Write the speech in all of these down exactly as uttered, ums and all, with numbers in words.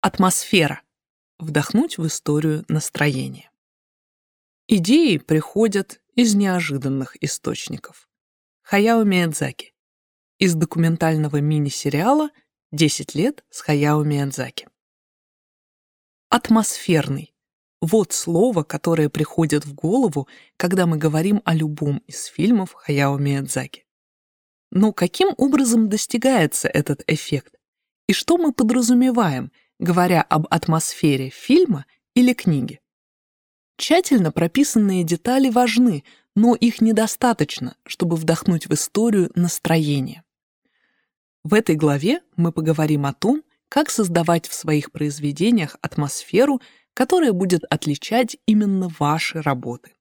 Атмосфера. Вдохнуть в историю настроения. Идеи приходят из неожиданных источников. Хаяо Миядзаки. Из документального мини-сериала «десять лет с Хаяо Миядзаки». Атмосферный. Вот слово, которое приходит в голову, когда мы говорим о любом из фильмов Хаяо Миядзаки. Но каким образом достигается этот эффект? И что мы подразумеваем, говоря об атмосфере фильма или книги? Тщательно прописанные детали важны, но их недостаточно, чтобы вдохнуть в историю настроение. В этой главе мы поговорим о том, как создавать в своих произведениях атмосферу, которая будет отличать именно ваши работы.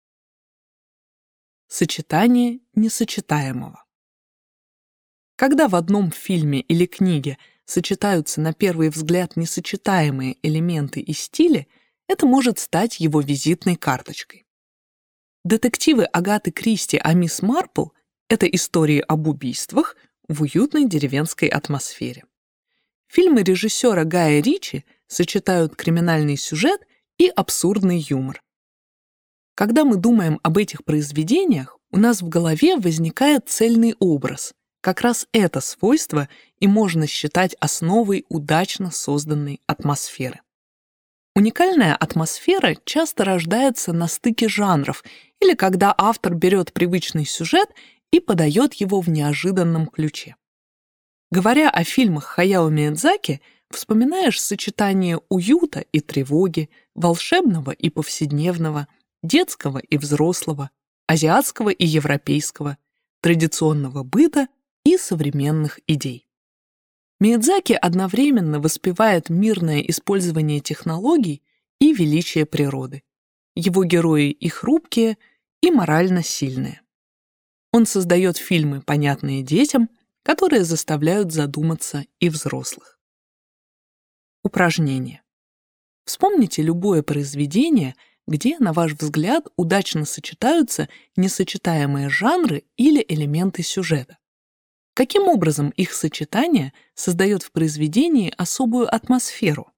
Сочетание несочетаемого. Когда в одном фильме или книге сочетаются на первый взгляд несочетаемые элементы и стили, это может стать его визитной карточкой. Детективы Агаты Кристи о мисс Марпл — это истории об убийствах в уютной деревенской атмосфере. Фильмы режиссера Гая Ричи сочетают криминальный сюжет и абсурдный юмор. Когда мы думаем об этих произведениях, у нас в голове возникает цельный образ. Как раз это свойство и можно считать основой удачно созданной атмосферы. Уникальная атмосфера часто рождается на стыке жанров или когда автор берет привычный сюжет и подает его в неожиданном ключе. Говоря о фильмах Хаяо Миядзаки, вспоминаешь сочетание уюта и тревоги, волшебного и повседневного, детского и взрослого, азиатского и европейского, традиционного быта и современных идей. Миядзаки одновременно воспевает мирное использование технологий и величие природы. Его герои и хрупкие, и морально сильные. Он создает фильмы, понятные детям, которые заставляют задуматься и взрослых. Упражнение. Вспомните любое произведение, где, на ваш взгляд, удачно сочетаются несочетаемые жанры или элементы сюжета. Каким образом их сочетание создает в произведении особую атмосферу?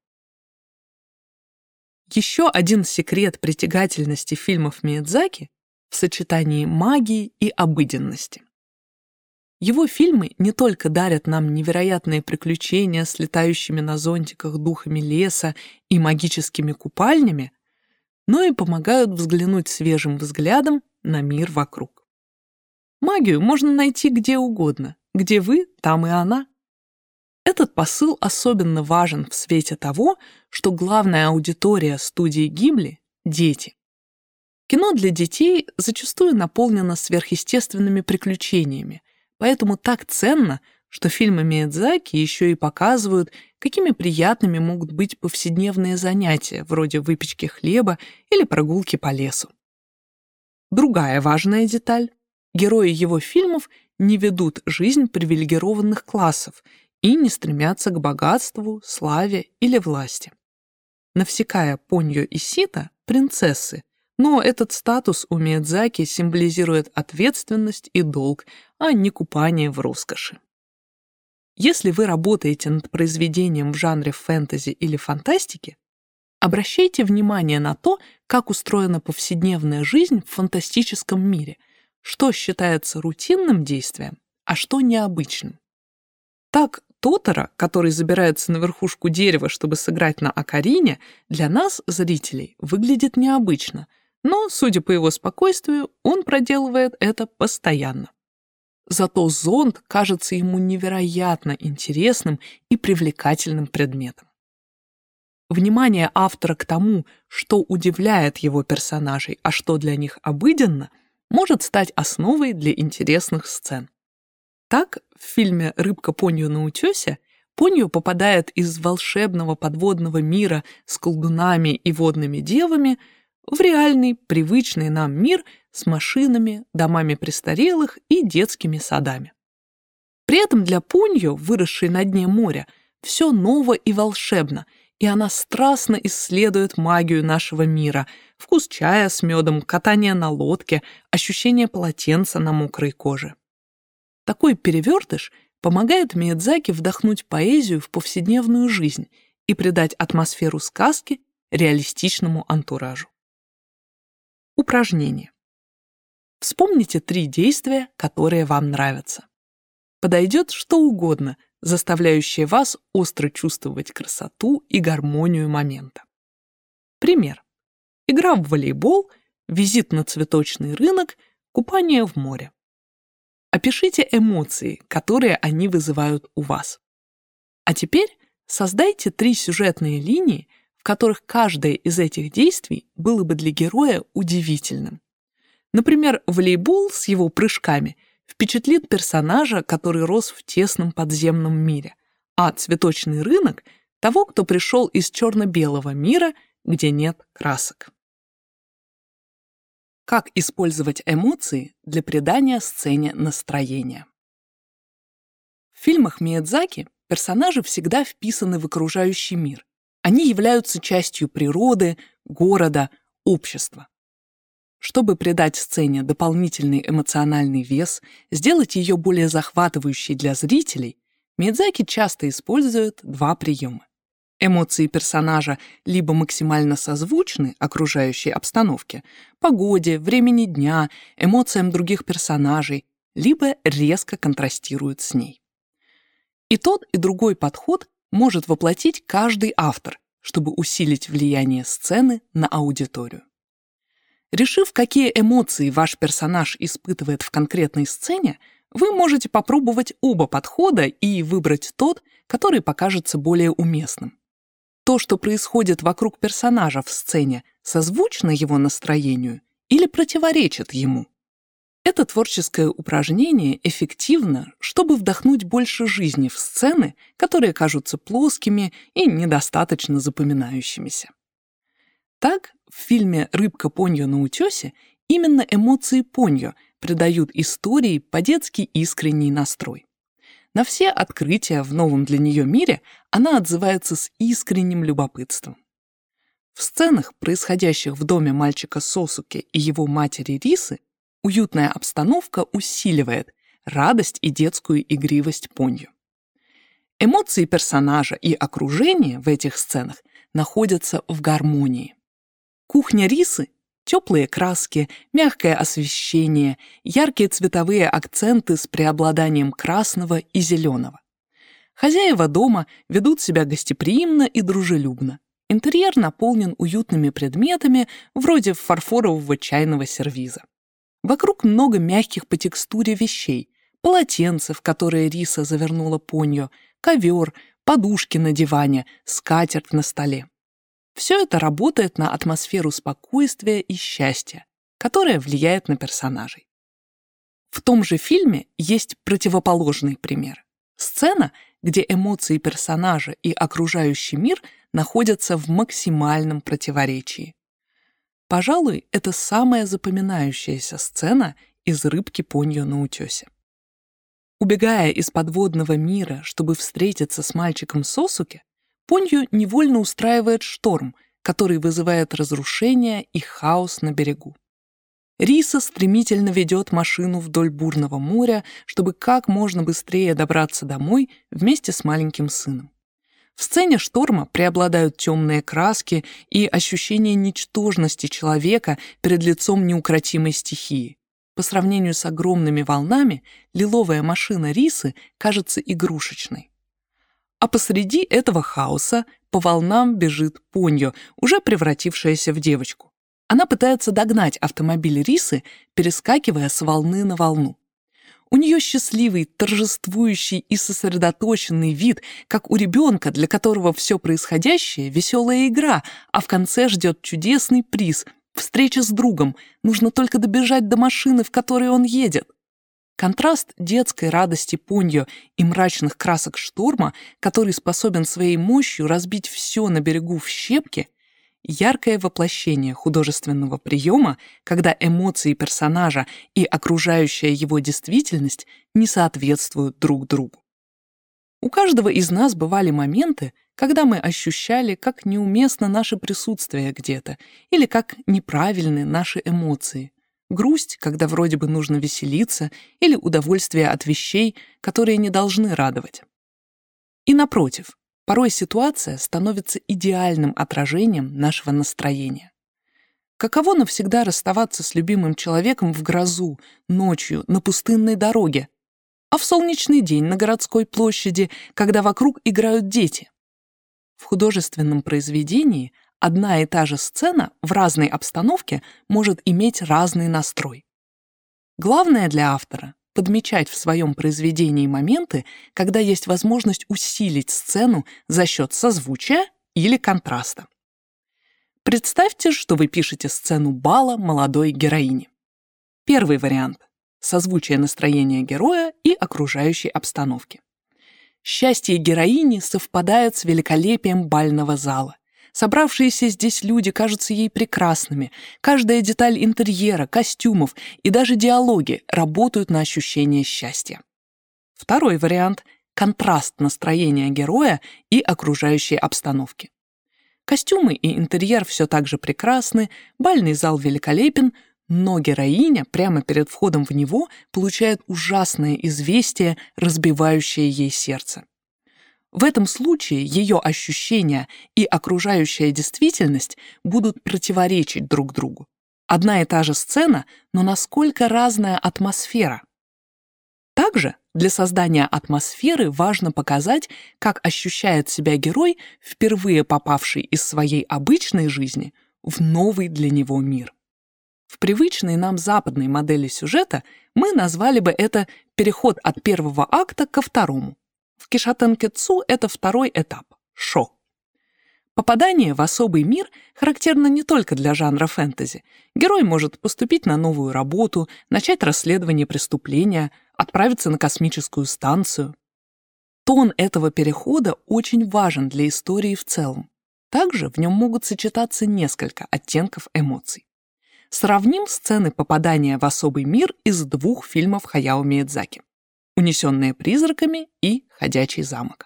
Еще один секрет притягательности фильмов Миядзаки в сочетании магии и обыденности. Его фильмы не только дарят нам невероятные приключения с летающими на зонтиках духами леса и магическими купальнями, но и помогают взглянуть свежим взглядом на мир вокруг. Магию можно найти где угодно. Где вы, там и она. Этот посыл особенно важен в свете того, что главная аудитория студии Гимли — дети. Кино для детей зачастую наполнено сверхъестественными приключениями, поэтому так ценно, что фильмы Миядзаки еще и показывают, какими приятными могут быть повседневные занятия, вроде выпечки хлеба или прогулки по лесу. Другая важная деталь — герои его фильмов не ведут жизнь привилегированных классов и не стремятся к богатству, славе или власти. Навсекая Поньо и Сита — принцессы, но этот статус у Миядзаки символизирует ответственность и долг, а не купание в роскоши. Если вы работаете над произведением в жанре фэнтези или фантастики, обращайте внимание на то, как устроена повседневная жизнь в фантастическом мире, что считается рутинным действием, а что необычным. Так, Тоторо, который забирается на верхушку дерева, чтобы сыграть на окарине, для нас, зрителей, выглядит необычно, но, судя по его спокойствию, он проделывает это постоянно. Зато зонт кажется ему невероятно интересным и привлекательным предметом. Внимание автора к тому, что удивляет его персонажей, а что для них обыденно, может стать основой для интересных сцен. Так, в фильме «Рыбка Поньо на утёсе» Поньо попадает из волшебного подводного мира с колдунами и водными девами в реальный, привычный нам мир с машинами, домами престарелых и детскими садами. При этом для Поньо, выросшей на дне моря, все ново и волшебно, и она страстно исследует магию нашего мира, вкус чая с медом, катание на лодке, ощущение полотенца на мокрой коже. Такой перевертыш помогает Миядзаки вдохнуть поэзию в повседневную жизнь и придать атмосферу сказки реалистичному антуражу. Упражнение. Вспомните три действия, которые вам нравятся. Подойдет что угодно, заставляющее вас остро чувствовать красоту и гармонию момента. Пример. Игра в волейбол, визит на цветочный рынок, купание в море. Опишите эмоции, которые они вызывают у вас. А теперь создайте три сюжетные линии, в которых каждое из этих действий было бы для героя удивительным. Например, волейбол с его прыжками впечатлит персонажа, который рос в тесном подземном мире, а цветочный рынок — того, кто пришел из черно-белого мира, где нет красок. Как использовать эмоции для придания сцене настроения? В фильмах Миядзаки персонажи всегда вписаны в окружающий мир. Они являются частью природы, города, общества. Чтобы придать сцене дополнительный эмоциональный вес, сделать ее более захватывающей для зрителей, Миядзаки часто использует два приема. Эмоции персонажа либо максимально созвучны окружающей обстановке, погоде, времени дня, эмоциям других персонажей, либо резко контрастируют с ней. И тот, и другой подход может воплотить каждый автор, чтобы усилить влияние сцены на аудиторию. Решив, какие эмоции ваш персонаж испытывает в конкретной сцене, вы можете попробовать оба подхода и выбрать тот, который покажется более уместным. То, что происходит вокруг персонажа в сцене, созвучно его настроению или противоречит ему. Это творческое упражнение эффективно, чтобы вдохнуть больше жизни в сцены, которые кажутся плоскими и недостаточно запоминающимися. Так, в фильме «Рыбка Поньо на утёсе» именно эмоции Поньо придают истории по-детски искренний настрой. На все открытия в новом для нее мире она отзывается с искренним любопытством. В сценах, происходящих в доме мальчика Сосуке и его матери Рисы, уютная обстановка усиливает радость и детскую игривость Поньо. Эмоции персонажа и окружения в этих сценах находятся в гармонии. Кухня Рисы — теплые краски, мягкое освещение, яркие цветовые акценты с преобладанием красного и зеленого. Хозяева дома ведут себя гостеприимно и дружелюбно. Интерьер наполнен уютными предметами, вроде фарфорового чайного сервиза. Вокруг много мягких по текстуре вещей, полотенце, в которое Риса завернула Поньо, ковер, подушки на диване, скатерть на столе. Все это работает на атмосферу спокойствия и счастья, которая влияет на персонажей. В том же фильме есть противоположный пример. Сцена, где эмоции персонажа и окружающий мир находятся в максимальном противоречии. Пожалуй, это самая запоминающаяся сцена из «Рыбки Поньо на утёсе». Убегая из подводного мира, чтобы встретиться с мальчиком Сосуке, Поньо невольно устраивает шторм, который вызывает разрушение и хаос на берегу. Риса стремительно ведет машину вдоль бурного моря, чтобы как можно быстрее добраться домой вместе с маленьким сыном. В сцене шторма преобладают темные краски и ощущение ничтожности человека перед лицом неукротимой стихии. По сравнению с огромными волнами, лиловая машина Рисы кажется игрушечной. А посреди этого хаоса по волнам бежит Поньо, уже превратившаяся в девочку. Она пытается догнать автомобиль Рисы, перескакивая с волны на волну. У нее счастливый, торжествующий и сосредоточенный вид, как у ребенка, для которого все происходящее — веселая игра, а в конце ждет чудесный приз — встреча с другом, нужно только добежать до машины, в которой он едет. Контраст детской радости Поньо и мрачных красок шторма, который способен своей мощью разбить все на берегу в щепки, яркое воплощение художественного приема, когда эмоции персонажа и окружающая его действительность не соответствуют друг другу. У каждого из нас бывали моменты, когда мы ощущали, как неуместно наше присутствие где-то или как неправильны наши эмоции. Грусть, когда вроде бы нужно веселиться, или удовольствие от вещей, которые не должны радовать. И напротив, Порой ситуация становится идеальным отражением нашего настроения. Каково навсегда расставаться с любимым человеком в грозу, ночью, на пустынной дороге, а в солнечный день на городской площади, когда вокруг играют дети? В художественном произведении одна и та же сцена в разной обстановке может иметь разный настрой. Главное для автора — подмечать в своем произведении моменты, когда есть возможность усилить сцену за счет созвучия или контраста. Представьте, что вы пишете сцену бала молодой героини. Первый вариант — созвучие настроения героя и окружающей обстановки. Счастье героини совпадает с великолепием бального зала. Собравшиеся здесь люди кажутся ей прекрасными. Каждая деталь интерьера, костюмов и даже диалоги работают на ощущение счастья. Второй вариант — контраст настроения героя и окружающей обстановки. Костюмы и интерьер все так же прекрасны, бальный зал великолепен, но героиня прямо перед входом в него получает ужасное известие, разбивающее ей сердце. В этом случае ее ощущения и окружающая действительность будут противоречить друг другу. Одна и та же сцена, но насколько разная атмосфера. Также для создания атмосферы важно показать, как ощущает себя герой, впервые попавший из своей обычной жизни в новый для него мир. В привычной нам западной модели сюжета мы назвали бы это переход от первого акта ко второму. В Кишотен-кэцу это второй этап — шо. Попадание в особый мир характерно не только для жанра фэнтези. Герой может поступить на новую работу, начать расследование преступления, отправиться на космическую станцию. Тон этого перехода очень важен для истории в целом. Также в нем могут сочетаться несколько оттенков эмоций. Сравним сцены попадания в особый мир из двух фильмов Хаяо Миядзаки: «Унесенные призраками» и «Ходячий замок».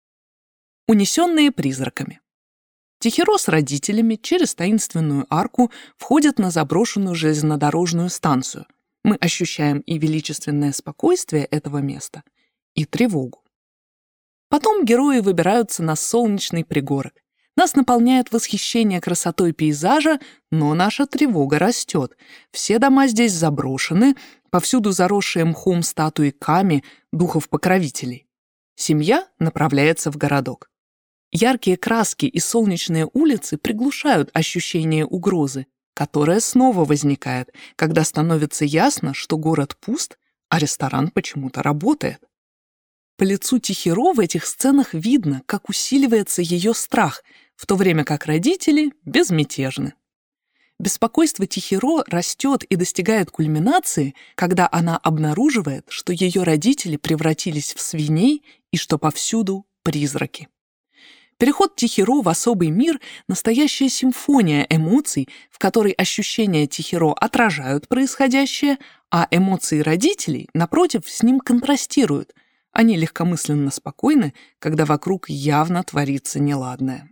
«Унесенные призраками». Тихиро с родителями через таинственную арку входят на заброшенную железнодорожную станцию. Мы ощущаем и величественное спокойствие этого места, и тревогу. Потом герои выбираются на солнечный пригорок. Нас наполняет восхищение красотой пейзажа, но наша тревога растет. Все дома здесь заброшены, повсюду заросшие мхом статуи Ками, духов-покровителей. Семья направляется в городок. Яркие краски и солнечные улицы приглушают ощущение угрозы, которое снова возникает, когда становится ясно, что город пуст, а ресторан почему-то работает. По лицу Тихиро в этих сценах видно, как усиливается ее страх, в то время как родители безмятежны. Беспокойство Тихиро растет и достигает кульминации, когда она обнаруживает, что ее родители превратились в свиней и что повсюду призраки. Переход Тихиро в особый мир — настоящая симфония эмоций, в которой ощущения Тихиро отражают происходящее, а эмоции родителей, напротив, с ним контрастируют. Они легкомысленно спокойны, когда вокруг явно творится неладное.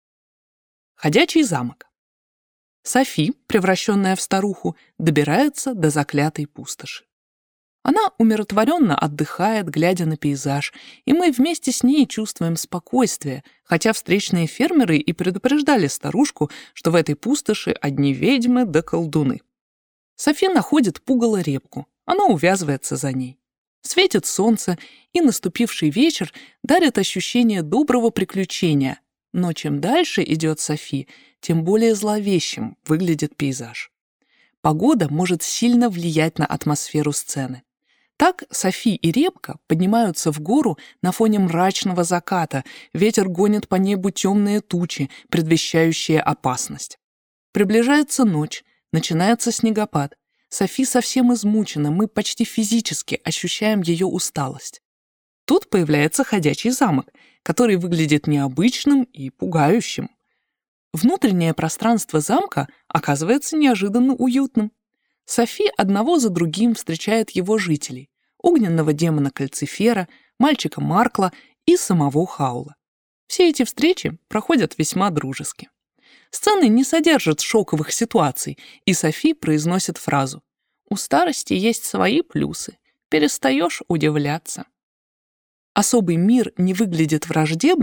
Ходячий замок. Софи, превращенная в старуху, добирается до заклятой пустоши. Она умиротворенно отдыхает, глядя на пейзаж, и мы вместе с ней чувствуем спокойствие, хотя встречные фермеры и предупреждали старушку, что в этой пустоши одни ведьмы да колдуны. Софи находит пугало-репку, она увязывается за ней. Светит солнце, и наступивший вечер дарит ощущение доброго приключения, но чем дальше идет Софи, тем более зловещим выглядит пейзаж. Погода может сильно влиять на атмосферу сцены. Так Софи и Репка поднимаются в гору на фоне мрачного заката, ветер гонит по небу темные тучи, предвещающие опасность. Приближается ночь, начинается снегопад. Софи совсем измучена, мы почти физически ощущаем ее усталость. Тут появляется ходячий замок, который выглядит необычным и пугающим. Внутреннее пространство замка оказывается неожиданно уютным. Софи одного за другим встречает его жителей: огненного демона Кальцифера, мальчика Маркла и самого Хаула. Все эти встречи проходят весьма дружески. Сцены не содержат шоковых ситуаций, и Софи произносит фразу: «У старости есть свои плюсы, перестаешь удивляться». Особый мир не выглядит враждебным,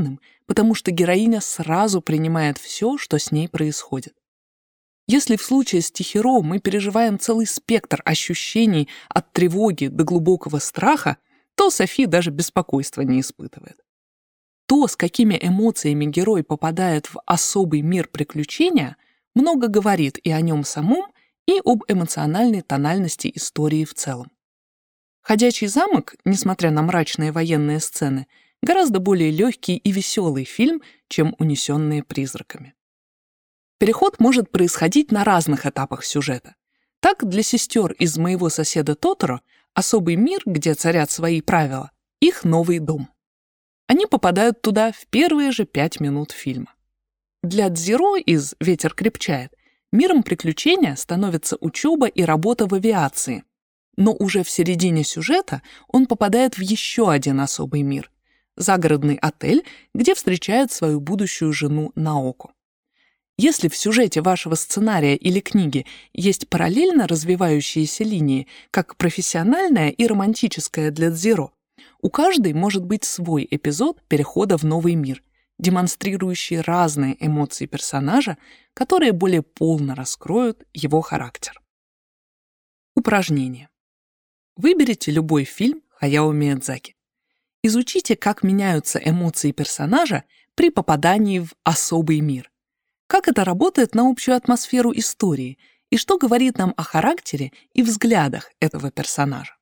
потому что героиня сразу принимает все, что с ней происходит. Если в случае с Чихиро мы переживаем целый спектр ощущений от тревоги до глубокого страха, то Софи даже беспокойства не испытывает. То, с какими эмоциями герой попадает в особый мир приключения, много говорит и о нем самом, и об эмоциональной тональности истории в целом. «Ходячий замок», несмотря на мрачные военные сцены, гораздо более легкий и веселый фильм, чем «Унесенные призраками». Переход может происходить на разных этапах сюжета. Так, для сестер из «Моего соседа Тоторо» особый мир, где царят свои правила, их новый дом. Они попадают туда в первые же пять минут фильма. Для Дзиро из «Ветер крепчает» миром приключения становится учеба и работа в авиации, но уже в середине сюжета он попадает в еще один особый мир — загородный отель, где встречает свою будущую жену Наоко. Если в сюжете вашего сценария или книги есть параллельно развивающиеся линии, как профессиональная и романтическая для Дзиро, у каждой может быть свой эпизод перехода в новый мир, демонстрирующий разные эмоции персонажа, которые более полно раскроют его характер. Упражнение. Выберите любой фильм Хаяо Миядзаки. Изучите, как меняются эмоции персонажа при попадании в особый мир. Как это работает на общую атмосферу истории и что говорит нам о характере и взглядах этого персонажа.